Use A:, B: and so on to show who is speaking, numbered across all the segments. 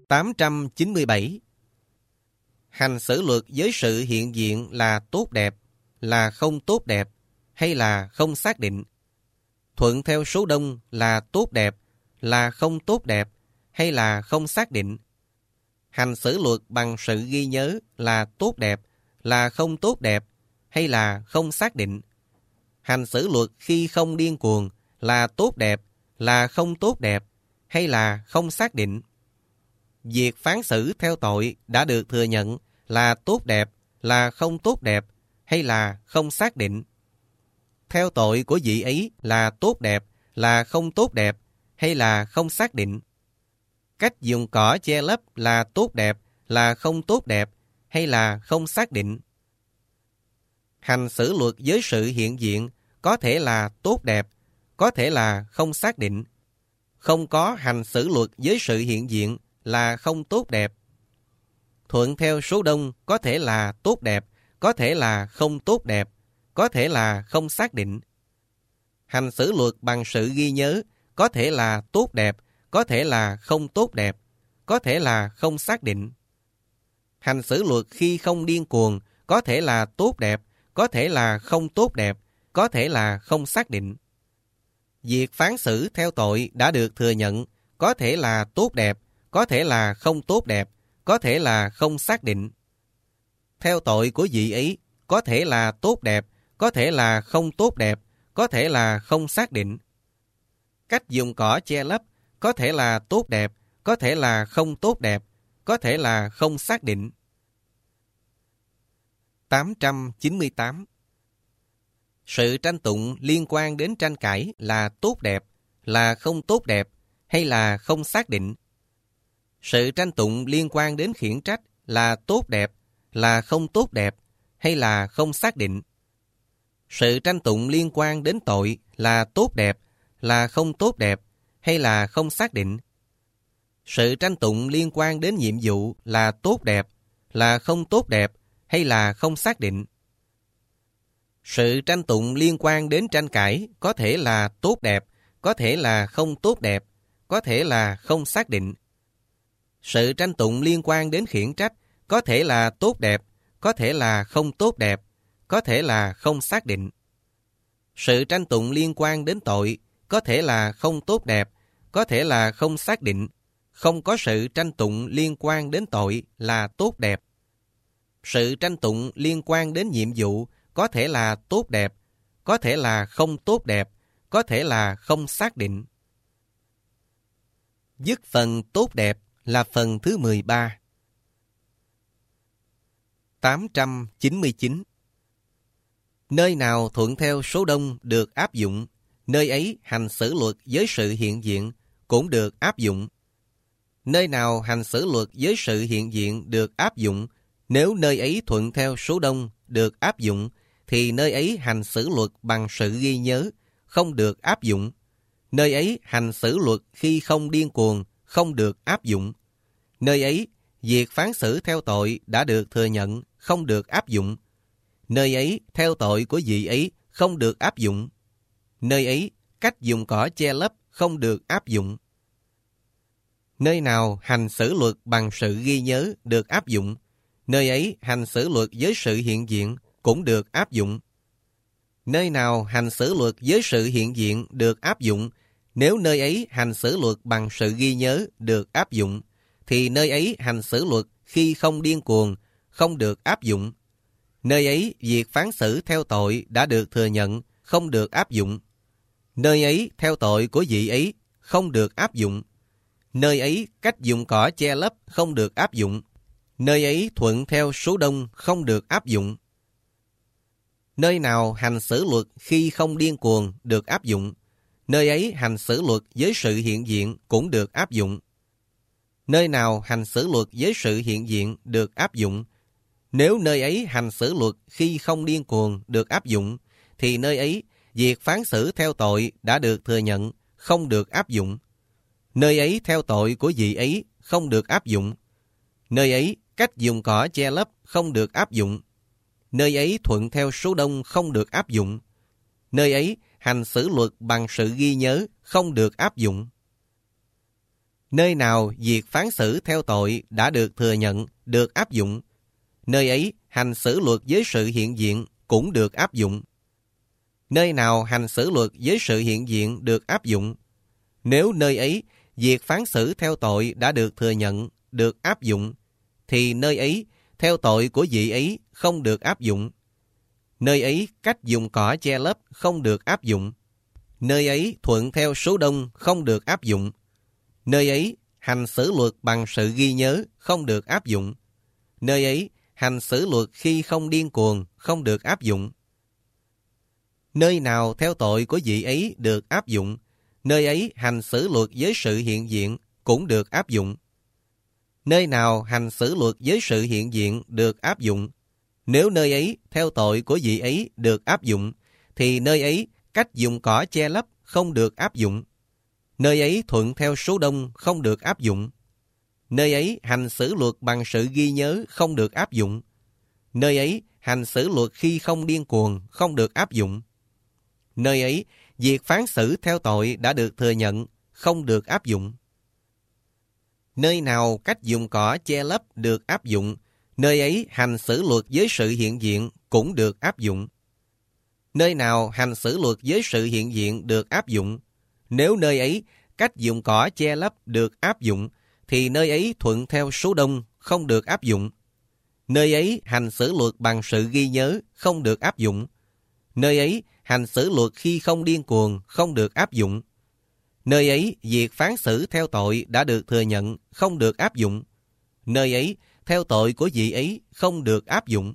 A: 897. Hành xử luật với sự hiện diện là tốt đẹp, là không tốt đẹp, hay là không xác định. Thuận theo số đông là tốt đẹp, là không tốt đẹp, hay là không xác định. Hành xử luật bằng sự ghi nhớ là tốt đẹp, là không tốt đẹp, hay là không xác định. Hành xử luật khi không điên cuồng là tốt đẹp, là không tốt đẹp, hay là không xác định. Việc phán xử theo tội đã được thừa nhận là tốt đẹp, là không tốt đẹp, hay là không xác định. Theo tội của vị ấy là tốt đẹp, là không tốt đẹp, hay là không xác định. Cách dùng cỏ che lấp là tốt đẹp, là không tốt đẹp, hay là không xác định. Hành xử luật với sự hiện diện có thể là tốt đẹp, có thể là không xác định. Không có hành xử luật với sự hiện diện là không tốt đẹp. Thuận theo số đông có thể là tốt đẹp, có thể là không tốt đẹp, có thể là không xác định. Hành xử luật bằng sự ghi nhớ có thể là tốt đẹp, có thể là không tốt đẹp, có thể là không xác định. Hành xử luật khi không điên cuồng có thể là tốt đẹp, có thể là không tốt đẹp, có thể là không xác định. Việc phán xử theo tội đã được thừa nhận có thể là tốt đẹp, có thể là không tốt đẹp, có thể là không xác định. Theo tội của vị ấy có thể là tốt đẹp, có thể là không tốt đẹp, có thể là không xác định. Cách dùng cỏ che lấp có thể là tốt đẹp, có thể là không tốt đẹp, có thể là không xác định. 898. Sự tranh tụng liên quan đến tranh cãi là tốt đẹp, là không tốt đẹp, hay là không xác định. Sự tranh tụng liên quan đến khiển trách là tốt đẹp, là không tốt đẹp, hay là không xác định. Sự tranh tụng liên quan đến tội là tốt đẹp, là không tốt đẹp, hay là không xác định. Sự tranh tụng liên quan đến nhiệm vụ là tốt đẹp, là không tốt đẹp, hay là không xác định. Sự tranh tụng liên quan đến tranh cãi có thể là tốt đẹp, có thể là không tốt đẹp, có thể là không xác định. Sự tranh tụng liên quan đến khiển trách có thể là tốt đẹp, có thể là không tốt đẹp, có thể là không xác định. Sự tranh tụng liên quan đến tội có thể là không tốt đẹp, có thể là không xác định. Không có sự tranh tụng liên quan đến tội là tốt đẹp. Sự tranh tụng liên quan đến nhiệm vụ có thể là tốt đẹp, có thể là không tốt đẹp, có thể là không xác định. Dứt phần tốt đẹp là phần thứ 13. 899. Nơi nào thuận theo số đông được áp dụng, nơi ấy hành xử luật với sự hiện diện cũng được áp dụng. Nơi nào hành xử luật với sự hiện diện được áp dụng, nếu nơi ấy thuận theo số đông được áp dụng, thì nơi ấy hành xử luật bằng sự ghi nhớ, không được áp dụng. Nơi ấy hành xử luật khi không điên cuồng, không được áp dụng. Nơi ấy, việc phán xử theo tội đã được thừa nhận, không được áp dụng. Nơi ấy, theo tội của vị ấy, không được áp dụng. Nơi ấy, cách dùng cỏ che lấp, không được áp dụng. Nơi nào hành xử luật bằng sự ghi nhớ được áp dụng, nơi ấy hành xử luật với sự hiện diện cũng được áp dụng. Nơi nào hành xử luật với sự hiện diện được áp dụng, nếu nơi ấy hành xử luật bằng sự ghi nhớ được áp dụng, thì nơi ấy hành xử luật khi không điên cuồng, không được áp dụng. Nơi ấy việc phán xử theo tội đã được thừa nhận, không được áp dụng. Nơi ấy theo tội của vị ấy, không được áp dụng. Nơi ấy cách dùng cỏ che lấp không được áp dụng. Nơi ấy thuận theo số đông không được áp dụng. Nơi nào hành xử luật khi không điên cuồng được áp dụng, nơi ấy hành xử luật với sự hiện diện cũng được áp dụng. Nơi nào hành xử luật với sự hiện diện được áp dụng, nếu nơi ấy hành xử luật khi không điên cuồng được áp dụng, thì nơi ấy việc phán xử theo tội đã được thừa nhận, không được áp dụng. Nơi ấy theo tội của vị ấy không được áp dụng. Nơi ấy cách dùng cỏ che lấp không được áp dụng. Nơi ấy thuận theo số đông không được áp dụng. Nơi ấy hành xử luật bằng sự ghi nhớ không được áp dụng. Nơi nào việc phán xử theo tội đã được thừa nhận, được áp dụng, nơi ấy hành xử luật với sự hiện diện cũng được áp dụng. Nơi nào hành xử luật với sự hiện diện được áp dụng, nếu nơi ấy việc phán xử theo tội đã được thừa nhận, được áp dụng, thì nơi ấy theo tội của vị ấy không được áp dụng. Nơi ấy cách dùng cỏ che lấp không được áp dụng. Nơi ấy thuận theo số đông không được áp dụng. Nơi ấy hành xử luật bằng sự ghi nhớ không được áp dụng. Nơi ấy hành xử luật khi không điên cuồng không được áp dụng. Nơi nào theo tội của vị ấy được áp dụng, nơi ấy hành xử luật với sự hiện diện cũng được áp dụng. Nơi nào hành xử luật với sự hiện diện được áp dụng, nếu nơi ấy theo tội của vị ấy được áp dụng, thì nơi ấy cách dùng cỏ che lấp không được áp dụng. Nơi ấy thuận theo số đông không được áp dụng. Nơi ấy hành xử luật bằng sự ghi nhớ không được áp dụng. Nơi ấy hành xử luật khi không điên cuồng không được áp dụng. Nơi ấy việc phán xử theo tội đã được thừa nhận không được áp dụng. Nơi nào cách dùng cỏ che lấp được áp dụng, nơi ấy hành xử luật với sự hiện diện cũng được áp dụng. Nơi nào hành xử luật với sự hiện diện được áp dụng, nếu nơi ấy cách dùng cỏ che lấp được áp dụng, thì nơi ấy thuận theo số đông không được áp dụng. Nơi ấy hành xử luật bằng sự ghi nhớ không được áp dụng. Nơi ấy hành xử luật khi không điên cuồng không được áp dụng. Nơi ấy việc phán xử theo tội đã được thừa nhận không được áp dụng. Nơi ấy theo tội của vị ấy không được áp dụng.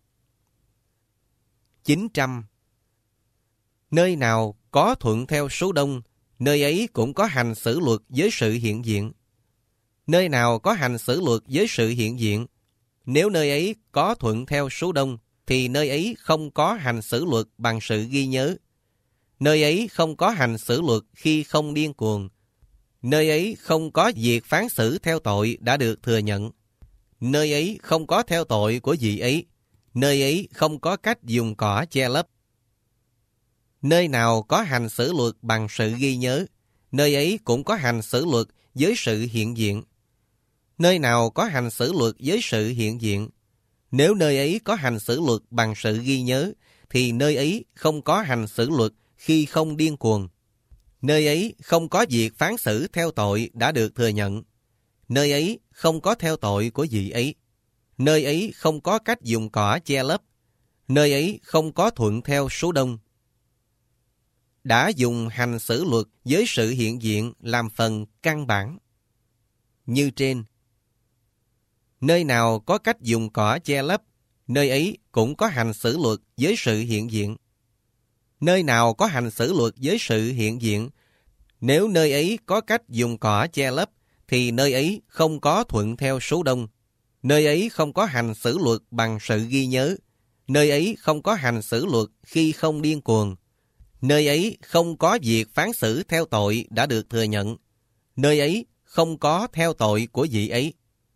A: 900. Nơi nào có thuận theo số đông, nơi ấy cũng có hành xử luật với sự hiện diện. Nơi nào có hành xử luật với sự hiện diện, nếu nơi ấy có thuận theo số đông, thì nơi ấy không có hành xử luật bằng sự ghi nhớ. Nơi ấy không có hành xử luật khi không điên cuồng. Nơi ấy không có việc phán xử theo tội đã được thừa nhận. Nơi ấy không có theo tội của vị ấy. Nơi ấy không có cách dùng cỏ che lấp. Nơi nào có hành xử luật bằng sự ghi nhớ, nơi ấy cũng có hành xử luật với sự hiện diện. Nơi nào có hành xử luật với sự hiện diện, nếu nơi ấy có hành xử luật bằng sự ghi nhớ, thì nơi ấy không có hành xử luật khi không điên cuồng. Nơi ấy không có việc phán xử theo tội đã được thừa nhận. Nơi ấy không có theo tội của vị ấy. Nơi ấy không có cách dùng cỏ che lấp. Nơi ấy không có thuận theo số đông. Đã dùng hành xử luật với sự hiện diện làm phần căn bản. Như trên, nơi nào có cách dùng cỏ che lấp, nơi ấy cũng có hành xử luật với sự hiện diện. Nơi nào có hành xử luật với sự hiện diện, nếu nơi ấy có cách dùng cỏ che lấp, thì nơi ấy không có thuận theo số đông. Nơi ấy không có hành xử luật bằng sự ghi nhớ. Nơi ấy không có hành xử luật khi không điên cuồng. Nơi ấy không có việc phán xử theo tội đã được thừa nhận. Nơi ấy không có theo tội của vị ấy.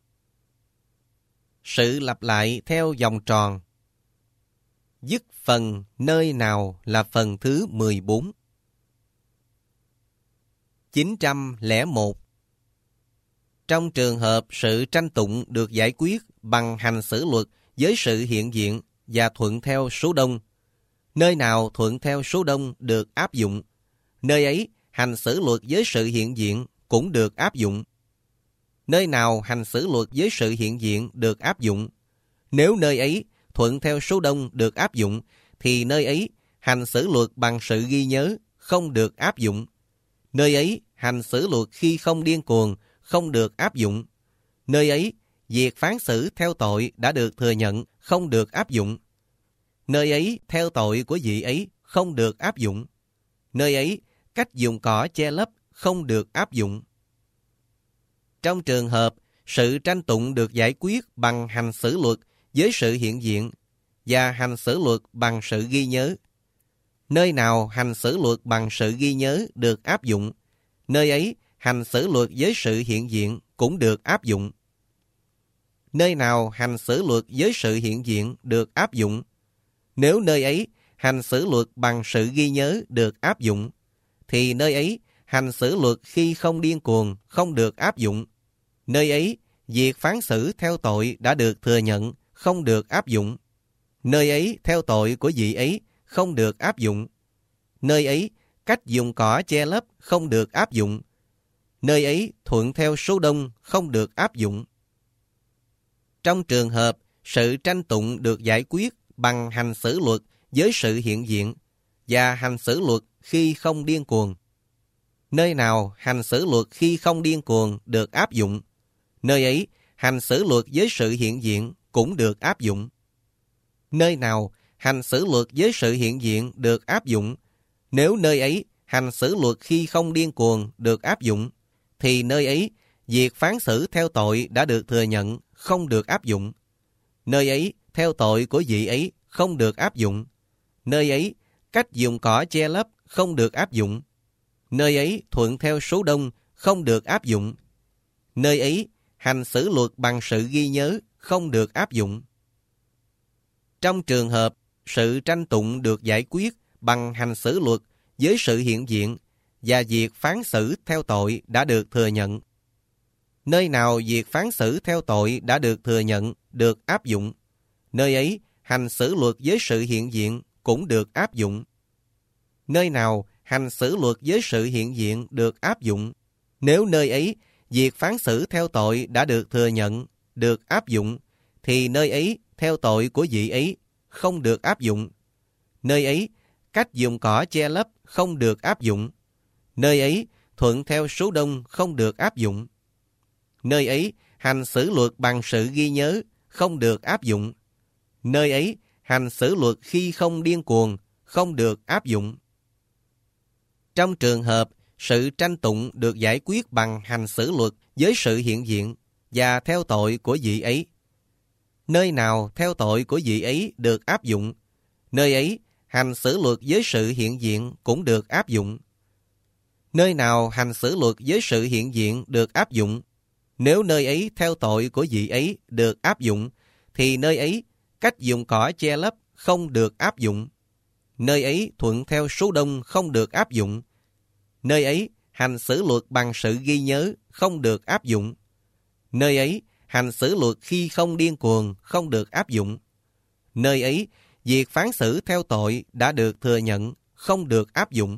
A: Sự lặp lại theo vòng tròn. Dứt phần nơi nào là phần thứ 14. 901. Trong trường hợp sự tranh tụng được giải quyết bằng hành xử luật với sự hiện diện và thuận theo số đông, nơi nào thuận theo số đông được áp dụng, nơi ấy hành xử luật với sự hiện diện cũng được áp dụng. Nơi nào hành xử luật với sự hiện diện được áp dụng, nếu nơi ấy thuận theo số đông được áp dụng, thì nơi ấy hành xử luật bằng sự ghi nhớ không được áp dụng. Nơi ấy hành xử luật khi không điên cuồng không được áp dụng. Nơi ấy việc phán xử theo tội đã được thừa nhận không được áp dụng. Nơi ấy theo tội của vị ấy không được áp dụng. Nơi ấy cách dùng cỏ che lấp không được áp dụng. Trong trường hợp sự tranh tụng được giải quyết bằng hành xử luật với sự hiện diện và hành xử luật bằng sự ghi nhớ, nơi nào hành xử luật bằng sự ghi nhớ được áp dụng, nơi ấy hành xử luật với sự hiện diện cũng được áp dụng. Nơi nào hành xử luật với sự hiện diện được áp dụng, nếu nơi ấy hành xử luật bằng sự ghi nhớ được áp dụng, thì nơi ấy hành xử luật khi không điên cuồng không được áp dụng. Nơi ấy, việc phán xử theo tội đã được thừa nhận, không được áp dụng. Nơi ấy, theo tội của vị ấy, không được áp dụng. Nơi ấy, cách dùng cỏ che lấp không được áp dụng. Nơi ấy, thuận theo số đông không được áp dụng. Trong trường hợp sự tranh tụng được giải quyết bằng hành xử luật với sự hiện diện và hành xử luật khi không điên cuồng. Nơi nào hành xử luật khi không điên cuồng được áp dụng, nơi ấy hành xử luật với sự hiện diện cũng được áp dụng. Nơi nào hành xử luật với sự hiện diện được áp dụng, nếu nơi ấy hành xử luật khi không điên cuồng được áp dụng, thì nơi ấy việc phán xử theo tội đã được thừa nhận, không được áp dụng. Nơi ấy theo tội của vị ấy không được áp dụng. Nơi ấy cách dùng cỏ che lấp không được áp dụng. Nơi ấy thuận theo số đông không được áp dụng. Nơi ấy hành xử luật bằng sự ghi nhớ không được áp dụng. Trong trường hợp sự tranh tụng được giải quyết bằng hành xử luật với sự hiện diện và việc phán xử theo tội đã được thừa nhận. Nơi nào việc phán xử theo tội đã được thừa nhận, được áp dụng, nơi ấy hành xử luật với sự hiện diện cũng được áp dụng. Nơi nào hành xử luật với sự hiện diện được áp dụng, nếu nơi ấy việc phán xử theo tội đã được thừa nhận, được áp dụng, thì nơi ấy theo tội của vị ấy không được áp dụng. Nơi ấy cách dùng cỏ che lấp không được áp dụng. Nơi ấy thuận theo số đông không được áp dụng. Nơi ấy hành xử luật bằng sự ghi nhớ không được áp dụng. Nơi ấy hành xử luật khi không điên cuồng không được áp dụng. Trong trường hợp sự tranh tụng được giải quyết bằng hành xử luật với sự hiện diện và theo tội của vị ấy, nơi nào theo tội của vị ấy được áp dụng, nơi ấy hành xử luật với sự hiện diện cũng được áp dụng. Nơi nào hành xử luật với sự hiện diện được áp dụng, nếu nơi ấy theo tội của vị ấy được áp dụng, thì nơi ấy cách dùng cỏ che lấp không được áp dụng. Nơi ấy thuận theo số đông không được áp dụng. Nơi ấy hành xử luật bằng sự ghi nhớ không được áp dụng. Nơi ấy hành xử luật khi không điên cuồng không được áp dụng. Nơi ấy việc phán xử theo tội đã được thừa nhận, không được áp dụng.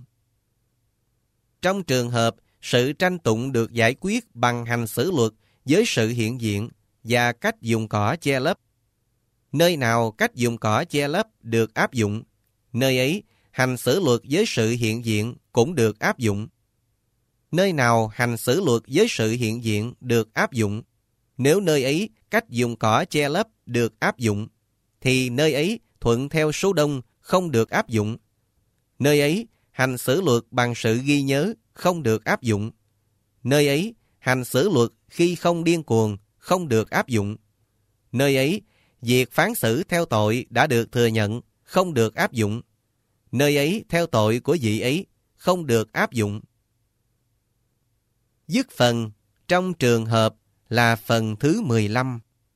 A: Trong trường hợp sự tranh tụng được giải quyết bằng hành xử luật với sự hiện diện và cách dùng cỏ che lấp, nơi nào cách dùng cỏ che lấp được áp dụng, nơi ấy hành xử luật với sự hiện diện cũng được áp dụng. Nơi nào hành xử luật với sự hiện diện được áp dụng, nếu nơi ấy cách dùng cỏ che lấp được áp dụng, thì nơi ấy thuận theo số đông không được áp dụng. Nơi ấy hành xử luật bằng sự ghi nhớ không được áp dụng. Nơi ấy hành xử luật khi không điên cuồng không được áp dụng. Nơi ấy việc phán xử theo tội đã được thừa nhận, không được áp dụng. Nơi ấy theo tội của vị ấy không được áp dụng. Dứt phần trong trường hợp là phần thứ 15.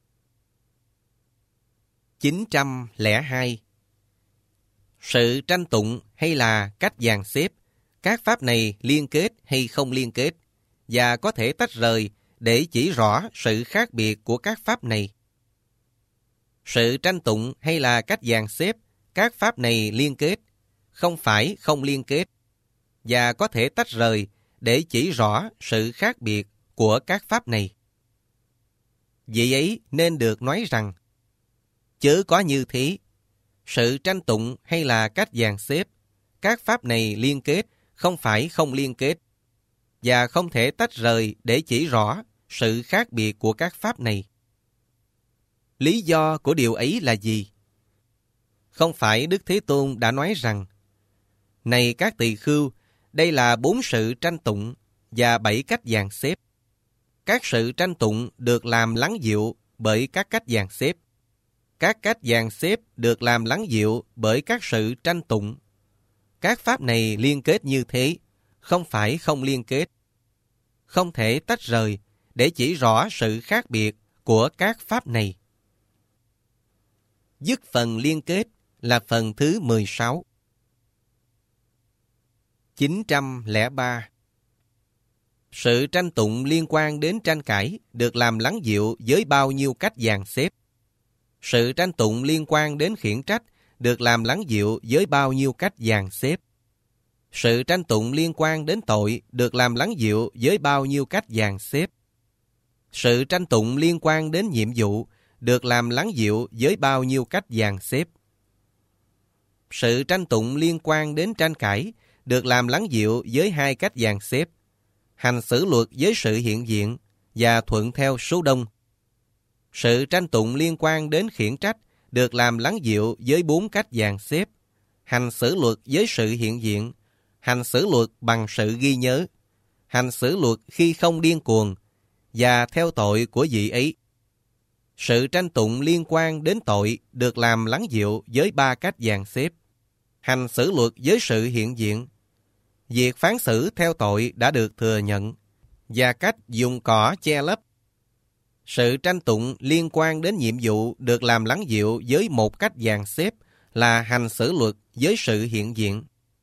A: 902. Sự tranh tụng hay là cách dàn xếp, các pháp này liên kết hay không liên kết, và có thể tách rời để chỉ rõ sự khác biệt của các pháp này. Sự tranh tụng hay là cách dàn xếp, các pháp này liên kết, không phải không liên kết, và có thể tách rời để chỉ rõ sự khác biệt của các pháp này. Vì ấy nên được nói rằng, chớ có như thế, sự tranh tụng hay là cách dàn xếp, các pháp này liên kết, không phải không liên kết, và không thể tách rời để chỉ rõ sự khác biệt của các pháp này. Lý do của điều ấy là gì? Không phải Đức Thế Tôn đã nói rằng, này các tỳ khưu, đây là 4 sự tranh tụng và 7 cách dàn xếp. Các sự tranh tụng được làm lắng dịu bởi các cách dàn xếp. Các cách dàn xếp được làm lắng dịu bởi các sự tranh tụng. Các pháp này liên kết như thế, không phải không liên kết. Không thể tách rời để chỉ rõ sự khác biệt của các pháp này. Dứt phần liên kết là phần thứ 16. 903. Sự tranh tụng liên quan đến tranh cãi được làm lắng dịu với bao nhiêu cách dàn xếp. Sự tranh tụng liên quan đến khiển trách được làm lắng dịu với bao nhiêu cách dàn xếp. Sự tranh tụng liên quan đến tội được làm lắng dịu với bao nhiêu cách dàn xếp. Sự tranh tụng liên quan đến nhiệm vụ được làm lắng dịu với bao nhiêu cách dàn xếp. Sự tranh tụng liên quan đến tranh cãi được làm lắng dịu với hai cách dàn xếp: hành xử luật với sự hiện diện và thuận theo số đông. Sự tranh tụng liên quan đến khiển trách được làm lắng dịu với 4 cách dàn xếp: hành xử luật với sự hiện diện, hành xử luật bằng sự ghi nhớ, hành xử luật khi không điên cuồng và theo tội của vị ấy. Sự tranh tụng liên quan đến tội được làm lắng dịu với 3 cách dàn xếp: hành xử luật với sự hiện diện, việc phán xử theo tội đã được thừa nhận và cách dùng cỏ che lấp. Sự tranh tụng liên quan đến nhiệm vụ được làm lắng dịu với 1 cách dàn xếp là hành xử luật với sự hiện diện.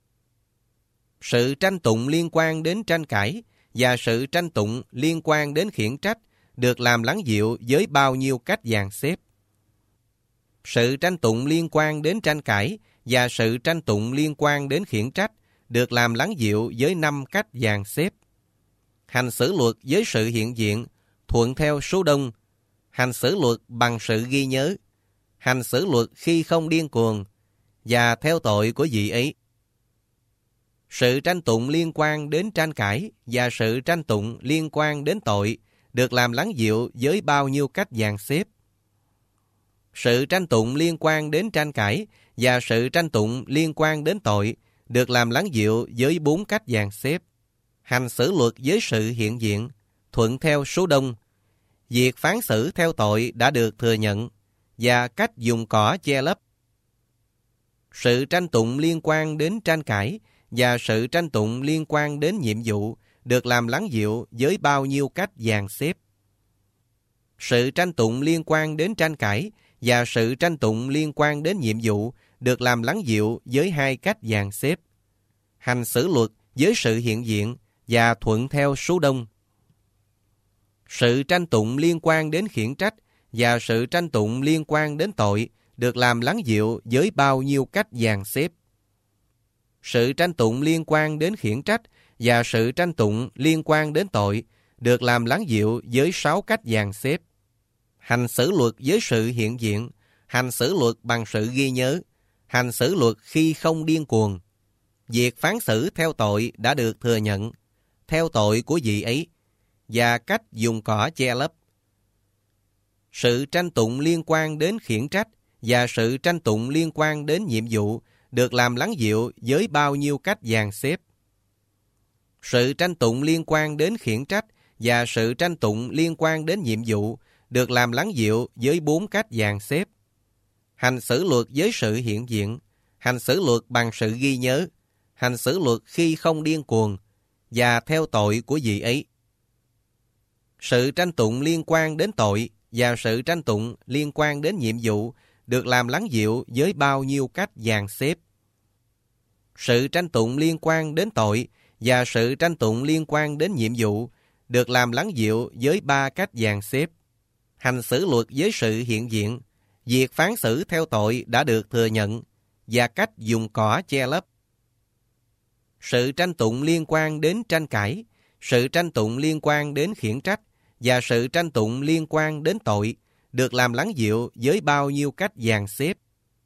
A: Sự tranh tụng liên quan đến tranh cãi và sự tranh tụng liên quan đến khiển trách được làm lắng dịu với bao nhiêu cách dàn xếp. Sự tranh tụng liên quan đến tranh cãi và sự tranh tụng liên quan đến khiển trách được làm lắng dịu với 5 cách dàn xếp: hành xử luật với sự hiện diện, thuận theo số đông, hành xử luật bằng sự ghi nhớ, hành xử luật khi không điên cuồng và theo tội của vị ấy. Sự tranh tụng liên quan đến tranh cãi và sự tranh tụng liên quan đến tội được làm lắng dịu với bao nhiêu cách dàn xếp. Sự tranh tụng liên quan đến tranh cãi và sự tranh tụng liên quan đến tội được làm lắng dịu với 4 cách dàn xếp: hành xử luật với sự hiện diện, thuận theo số đông, việc phán xử theo tội đã được thừa nhận và cách dùng cỏ che lấp. Sự tranh tụng liên quan đến tranh cãi và sự tranh tụng liên quan đến nhiệm vụ được làm lắng dịu với bao nhiêu cách dàn xếp. Sự tranh tụng liên quan đến tranh cãi và sự tranh tụng liên quan đến nhiệm vụ được làm lắng dịu với 2 cách dàn xếp: hành xử luật với sự hiện diện và thuận theo số đông. Sự tranh tụng liên quan đến khiển trách và sự tranh tụng liên quan đến tội được làm lắng dịu với bao nhiêu cách dàn xếp. Sự tranh tụng liên quan đến khiển trách và sự tranh tụng liên quan đến tội được làm lắng dịu với 6 cách dàn xếp: hành xử luật với sự hiện diện, hành xử luật bằng sự ghi nhớ, hành xử luật khi không điên cuồng, việc phán xử theo tội đã được thừa nhận, theo tội của vị ấy, và cách dùng cỏ che lấp. Sự tranh tụng liên quan đến khiển trách và sự tranh tụng liên quan đến nhiệm vụ được làm lắng dịu với bao nhiêu cách dàn xếp. Sự tranh tụng liên quan đến khiển trách và sự tranh tụng liên quan đến nhiệm vụ được làm lắng dịu với 4 cách dàn xếp: hành xử luật với sự hiện diện, hành xử luật bằng sự ghi nhớ, hành xử luật khi không điên cuồng và theo tội của vị ấy. Sự tranh tụng liên quan đến tội và sự tranh tụng liên quan đến nhiệm vụ được làm lắng dịu với bao nhiêu cách dàn xếp. Sự tranh tụng liên quan đến tội và sự tranh tụng liên quan đến nhiệm vụ được làm lắng dịu với 3 cách dàn xếp: hành xử luật với sự hiện diện, việc phán xử theo tội đã được thừa nhận và cách dùng cỏ che lấp. Sự tranh tụng liên quan đến tranh cãi, sự tranh tụng liên quan đến khiển trách và sự tranh tụng liên quan đến tội được làm lắng dịu với bao nhiêu cách dàn xếp.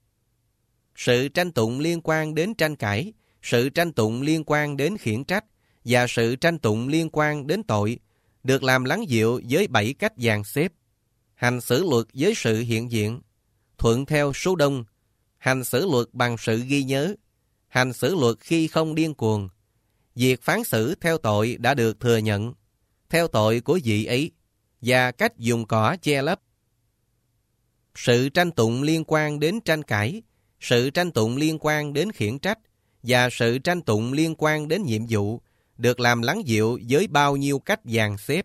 A: Sự tranh tụng liên quan đến tranh cãi, sự tranh tụng liên quan đến khiển trách và sự tranh tụng liên quan đến tội được làm lắng dịu với 7 cách dàn xếp: hành xử luật với sự hiện diện, thuận theo số đông, hành xử luật bằng sự ghi nhớ, hành xử luật khi không điên cuồng, việc phán xử theo tội đã được thừa nhận, theo tội của vị ấy, và cách dùng cỏ che lấp. Sự tranh tụng liên quan đến tranh cãi, sự tranh tụng liên quan đến khiển trách và sự tranh tụng liên quan đến nhiệm vụ được làm lắng dịu với bao nhiêu cách dàn xếp.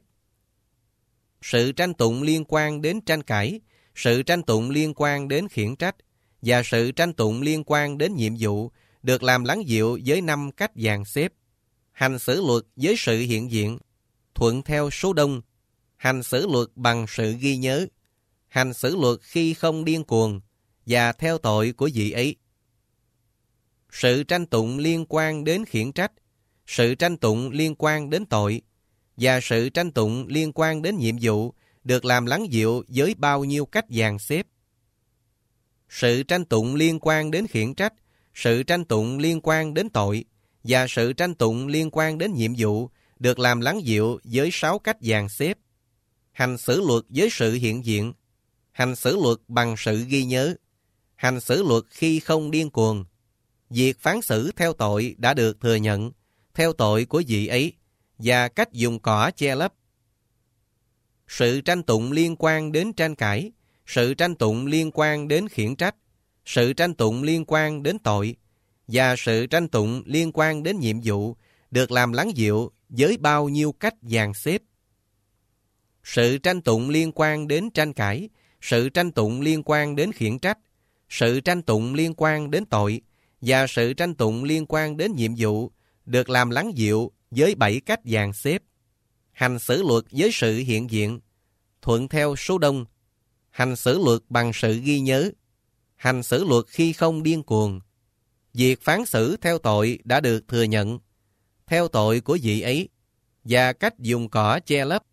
A: Sự tranh tụng liên quan đến tranh cãi, sự tranh tụng liên quan đến khiển trách và sự tranh tụng liên quan đến nhiệm vụ được làm lắng dịu với 5 cách dàn xếp: hành xử luật với sự hiện diện, thuận theo số đông, hành xử luật bằng sự ghi nhớ, hành xử luật khi không điên cuồng, và theo tội của vị ấy. Sự tranh tụng liên quan đến khiển trách, sự tranh tụng liên quan đến tội, và sự tranh tụng liên quan đến nhiệm vụ được làm lắng dịu với bao nhiêu cách dàn xếp. Sự tranh tụng liên quan đến khiển trách, sự tranh tụng liên quan đến tội, và sự tranh tụng liên quan đến nhiệm vụ được làm lắng dịu với 6 cách dàn xếp. Hành xử luật với sự hiện diện, hành xử luật bằng sự ghi nhớ, hành xử luật khi không điên cuồng, việc phán xử theo tội đã được thừa nhận, theo tội của vị ấy, và cách dùng cỏ che lấp. Sự tranh tụng liên quan đến tranh cãi, sự tranh tụng liên quan đến khiển trách, sự tranh tụng liên quan đến tội, và sự tranh tụng liên quan đến nhiệm vụ được làm lắng dịu với bao nhiêu cách dàn xếp. Sự tranh tụng liên quan đến tranh cãi, sự tranh tụng liên quan đến khiển trách, sự tranh tụng liên quan đến tội, và sự tranh tụng liên quan đến nhiệm vụ được làm lắng dịu với 7 cách dàn xếp. Hành xử luật với sự hiện diện, thuận theo số đông, hành xử luật bằng sự ghi nhớ, hành xử luật khi không điên cuồng, việc phán xử theo tội đã được thừa nhận, theo tội của vị ấy, và cách dùng cỏ che lấp.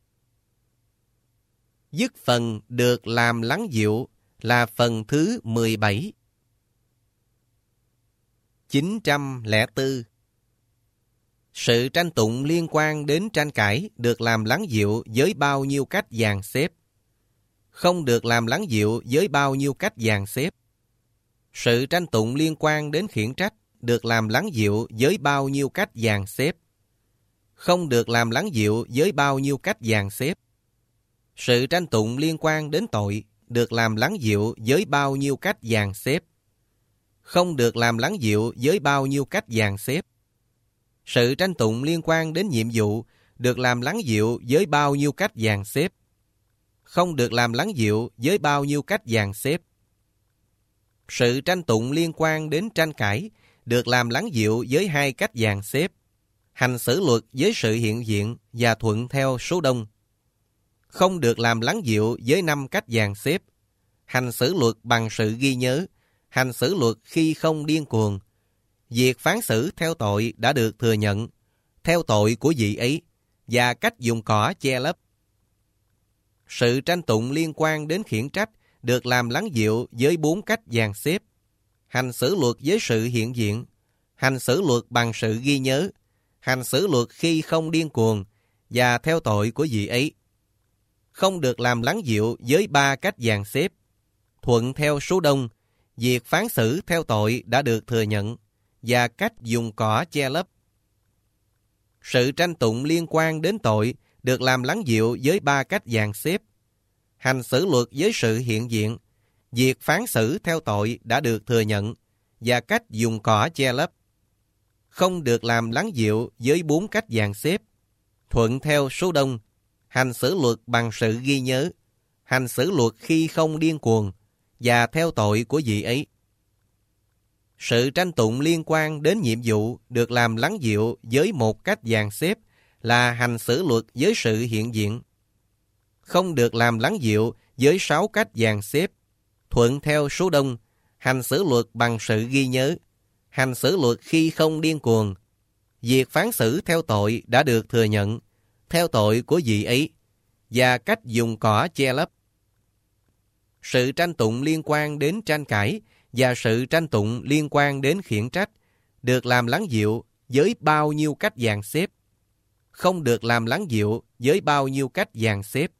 A: Dứt phần được làm lắng dịu là phần thứ 17. 904. Sự tranh tụng liên quan đến tranh cãi được làm lắng dịu với bao nhiêu cách dàn xếp. Không được làm lắng dịu với bao nhiêu cách dàn xếp. Sự tranh tụng liên quan đến khiển trách được làm lắng dịu với bao nhiêu cách dàn xếp. Không được làm lắng dịu với bao nhiêu cách dàn xếp. Sự tranh tụng liên quan đến tội được làm lắng dịu với bao nhiêu cách dàn xếp. Không được làm lắng dịu với bao nhiêu cách dàn xếp. Sự tranh tụng liên quan đến nhiệm vụ được làm lắng dịu với bao nhiêu cách dàn xếp. Không được làm lắng dịu với bao nhiêu cách dàn xếp. Sự tranh tụng liên quan đến tranh cãi được làm lắng dịu với 2 cách dàn xếp. Hành xử luật với sự hiện diện và thuận theo số đông. Không được làm lắng dịu với 5 cách dàn xếp. Hành xử luật bằng sự ghi nhớ, hành xử luật khi không điên cuồng. Việc phán xử theo tội đã được thừa nhận, theo tội của vị ấy, và cách dùng cỏ che lấp. Sự tranh tụng liên quan đến khiển trách được làm lắng dịu với 4 cách dàn xếp. Hành xử luật với sự hiện diện, hành xử luật bằng sự ghi nhớ, hành xử luật khi không điên cuồng, và theo tội của vị ấy. Không được làm lắng dịu với 3 cách dàn xếp. Thuận theo số đông, việc phán xử theo tội đã được thừa nhận, và cách dùng cỏ che lấp. Sự tranh tụng liên quan đến tội được làm lắng dịu với 3 cách dàn xếp. Hành xử luật với sự hiện diện, việc phán xử theo tội đã được thừa nhận, và cách dùng cỏ che lấp. Không được làm lắng dịu với 4 cách dàn xếp. Thuận theo số đông, hành xử luật bằng sự ghi nhớ, hành xử luật khi không điên cuồng, và theo tội của vị ấy. Sự tranh tụng liên quan đến nhiệm vụ được làm lắng dịu với 1 cách dàn xếp là hành xử luật với sự hiện diện. Không được làm lắng dịu với 6 cách dàn xếp. Thuận theo số đông, hành xử luật bằng sự ghi nhớ, hành xử luật khi không điên cuồng. Việc phán xử theo tội đã được thừa nhận, theo tội của vị ấy, và cách dùng cỏ che lấp. Sự tranh tụng liên quan đến tranh cãi và sự tranh tụng liên quan đến khiển trách được làm lắng dịu với bao nhiêu cách dàn xếp. Không được làm lắng dịu với bao nhiêu cách dàn xếp.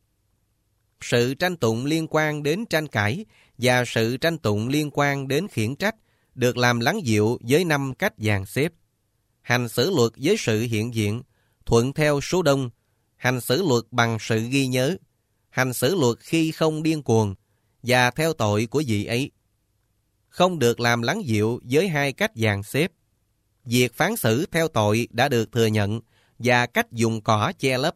A: Sự tranh tụng liên quan đến tranh cãi và sự tranh tụng liên quan đến khiển trách được làm lắng dịu với 5 cách dàn xếp. Hành xử luật với sự hiện diện, thuận theo số đông, hành xử luật bằng sự ghi nhớ, hành xử luật khi không điên cuồng, và theo tội của vị ấy. Không được làm lắng dịu với 2 cách dàn xếp. Việc phán xử theo tội đã được thừa nhận, và cách dùng cỏ che lấp.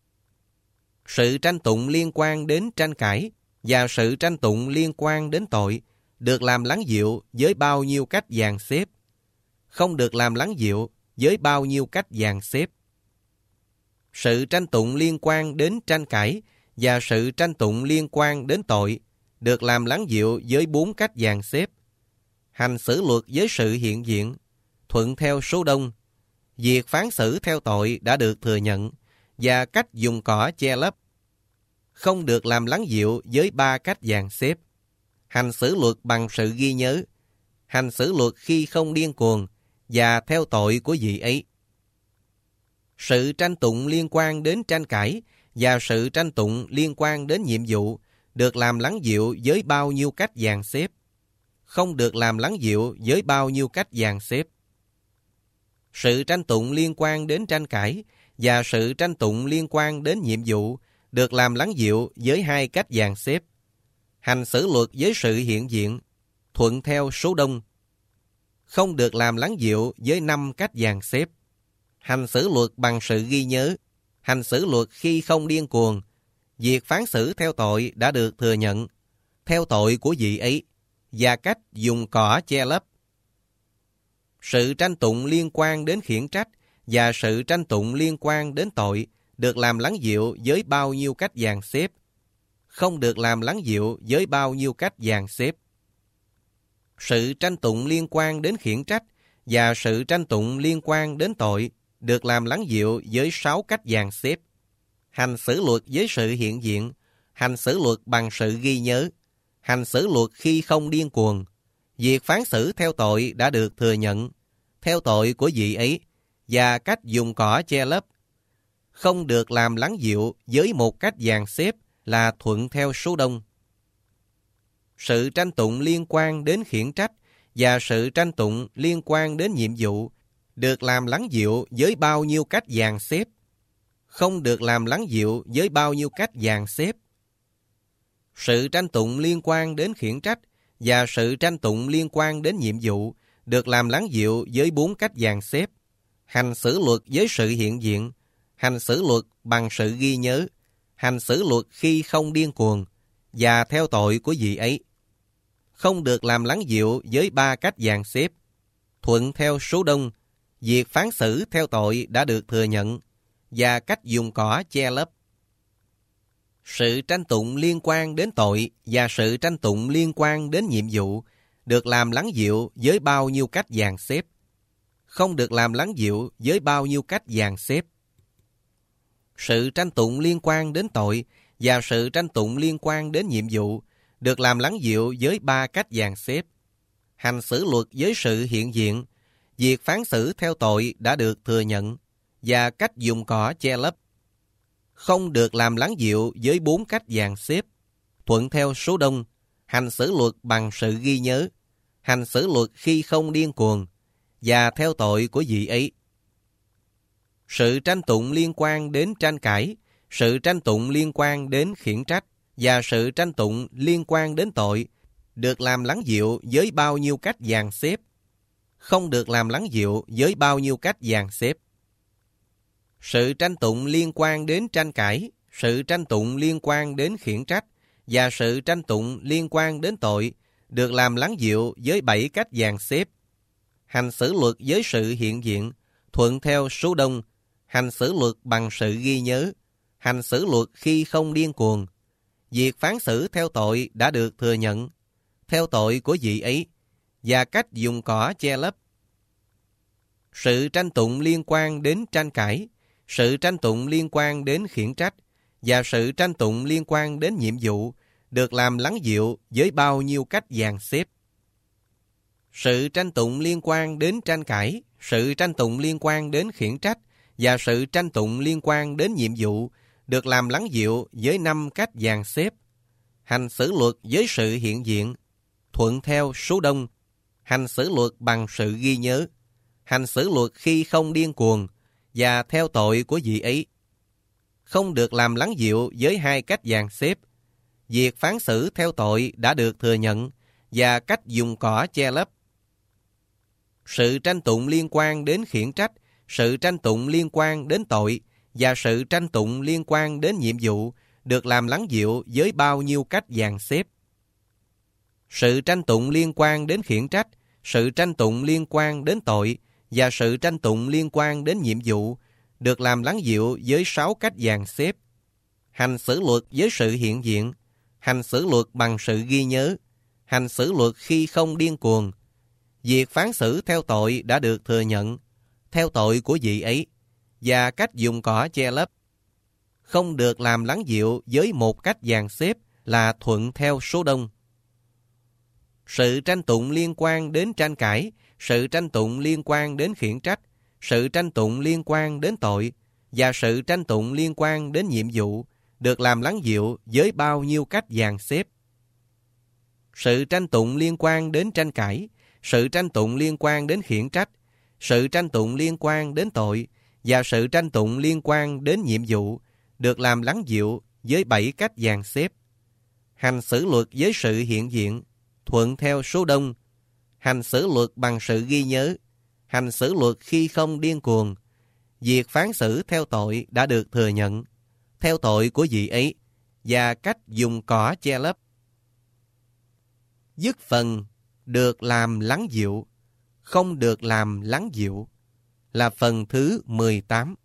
A: Sự tranh tụng liên quan đến tranh cãi và sự tranh tụng liên quan đến tội được làm lắng dịu với bao nhiêu cách dàn xếp. Không được làm lắng dịu với bao nhiêu cách dàn xếp. Sự tranh tụng liên quan đến tranh cãi và sự tranh tụng liên quan đến tội được làm lắng dịu với 4 cách dàn xếp. Hành xử luật với sự hiện diện, thuận theo số đông, việc phán xử theo tội đã được thừa nhận, và cách dùng cỏ che lấp. Không được làm lắng dịu với 3 cách dàn xếp. Hành xử luật bằng sự ghi nhớ, hành xử luật khi không điên cuồng, và theo tội của vị ấy. Sự tranh tụng liên quan đến tranh cãi và sự tranh tụng liên quan đến nhiệm vụ được làm lắng dịu với bao nhiêu cách dàn xếp. Không được làm lắng dịu với bao nhiêu cách dàn xếp. Sự tranh tụng liên quan đến tranh cãi và sự tranh tụng liên quan đến nhiệm vụ được làm lắng dịu với 2 cách dàn xếp. Hành xử luật với sự hiện diện, thuận theo số đông. Không được làm lắng dịu với 5 cách dàn xếp. Hành xử luật bằng sự ghi nhớ, hành xử luật khi không điên cuồng, việc phán xử theo tội đã được thừa nhận, theo tội của vị ấy, và cách dùng cỏ che lấp. Sự tranh tụng liên quan đến khiển trách và sự tranh tụng liên quan đến tội được làm lắng dịu với bao nhiêu cách dàn xếp. Không được làm lắng dịu với bao nhiêu cách dàn xếp. Sự tranh tụng liên quan đến khiển trách và sự tranh tụng liên quan đến tội được làm lắng dịu với 6 cách dàn xếp. Hành xử luật với sự hiện diện, hành xử luật bằng sự ghi nhớ, hành xử luật khi không điên cuồng, việc phán xử theo tội đã được thừa nhận, theo tội của vị ấy, và cách dùng cỏ che lấp. Không được làm lắng dịu với một cách dàn xếp là thuận theo số đông. Sự tranh tụng liên quan đến khiển trách và sự tranh tụng liên quan đến nhiệm vụ được làm lắng dịu với bao nhiêu cách dàn xếp. Không được làm lắng dịu với bao nhiêu cách dàn xếp. Sự tranh tụng liên quan đến khiển trách và sự tranh tụng liên quan đến nhiệm vụ được làm lắng dịu với 4 cách dàn xếp. Hành xử luật với sự hiện diện, hành xử luật bằng sự ghi nhớ, hành xử luật khi không điên cuồng, và theo tội của vị ấy. Không được làm lắng dịu với 3 cách dàn xếp. Thuận theo số đông, việc phán xử theo tội đã được thừa nhận, và cách dùng cỏ che lấp. Sự tranh tụng liên quan đến tội và sự tranh tụng liên quan đến nhiệm vụ được làm lắng dịu với bao nhiêu cách dàn xếp. Không được làm lắng dịu với bao nhiêu cách dàn xếp. Sự tranh tụng liên quan đến tội và sự tranh tụng liên quan đến nhiệm vụ được làm lắng dịu với 3 cách dàn xếp. Hành xử luật với sự hiện diện, việc phán xử theo tội đã được thừa nhận, và cách dùng cỏ che lấp. Không được làm lắng dịu với 4 cách dàn xếp. Thuận theo số đông, hành xử luật bằng sự ghi nhớ, hành xử luật khi không điên cuồng, và theo tội của vị ấy. Sự tranh tụng liên quan đến tranh cãi, sự tranh tụng liên quan đến khiển trách và sự tranh tụng liên quan đến tội được làm lắng dịu với bao nhiêu cách dàn xếp. Không được làm lắng dịu với bao nhiêu cách dàn xếp. Sự tranh tụng liên quan đến tranh cãi, sự tranh tụng liên quan đến khiển trách và sự tranh tụng liên quan đến tội được làm lắng dịu với 7 cách dàn xếp. Hành xử luật với sự hiện diện, thuận theo số đông, hành xử luật bằng sự ghi nhớ, hành xử luật khi không điên cuồng. Việc phán xử theo tội đã được thừa nhận, theo tội của vị ấy, và cách dùng cỏ che lấp. Sự tranh tụng liên quan đến tranh cãi, sự tranh tụng liên quan đến khiển trách và sự tranh tụng liên quan đến nhiệm vụ được làm lắng dịu với bao nhiêu cách dàn xếp. Sự tranh tụng liên quan đến tranh cãi, sự tranh tụng liên quan đến khiển trách và sự tranh tụng liên quan đến nhiệm vụ được làm lắng dịu với 5 cách dàn xếp. Hành xử luật với sự hiện diện, thuận theo số đông, hành xử luật bằng sự ghi nhớ, hành xử luật khi không điên cuồng, và theo tội của vị ấy. Không được làm lắng dịu với 2 cách dàn xếp. Việc phán xử theo tội đã được thừa nhận, và cách dùng cỏ che lấp. Sự tranh tụng liên quan đến khiển trách, sự tranh tụng liên quan đến tội và sự tranh tụng liên quan đến nhiệm vụ được làm lắng dịu với bao nhiêu cách dàn xếp. Sự tranh tụng liên quan đến khiển trách, sự tranh tụng liên quan đến tội và sự tranh tụng liên quan đến nhiệm vụ được làm lắng dịu với 6 cách dàn xếp. Hành xử luật với sự hiện diện, hành xử luật bằng sự ghi nhớ, hành xử luật khi không điên cuồng. Việc phán xử theo tội đã được thừa nhận, theo tội của vị ấy, và cách dùng cỏ che lấp. Không được làm lắng dịu với một cách dàn xếp là thuận theo số đông. Sự tranh tụng liên quan đến tranh cãi, sự tranh tụng liên quan đến khiển trách, sự tranh tụng liên quan đến tội, và sự tranh tụng liên quan đến nhiệm vụ được làm lắng dịu với bao nhiêu cách dàn xếp. Sự tranh tụng liên quan đến tranh cãi, sự tranh tụng liên quan đến khiển trách, sự tranh tụng liên quan đến tội, và sự tranh tụng liên quan đến nhiệm vụ được làm lắng dịu với 7 cách dàn xếp. Hành xử luật với sự hiện diện, thuận theo số đông, hành xử luật bằng sự ghi nhớ, hành xử luật khi không điên cuồng. Việc phán xử theo tội đã được thừa nhận, theo tội của vị ấy, và cách dùng cỏ che lấp. Dứt phần được làm lắng dịu, không được làm lắng dịu là phần thứ 18.